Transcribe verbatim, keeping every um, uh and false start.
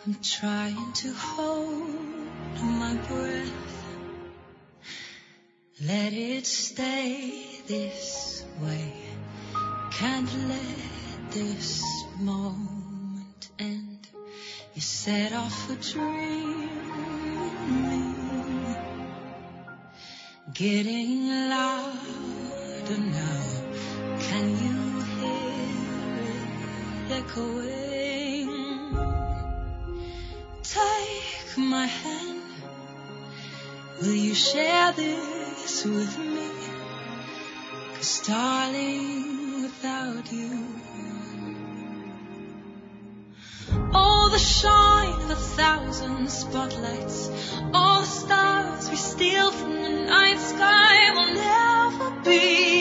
I'm trying to hold my breath. Let it stay this way. Can't let this moment end. You set off a dream in me, getting louder now. Can you hear it echoing? Take my hand. Will you share this with me? 'Cause darling, without you, all the shine of a thousand spotlights, all the stars we steal from the night sky will never be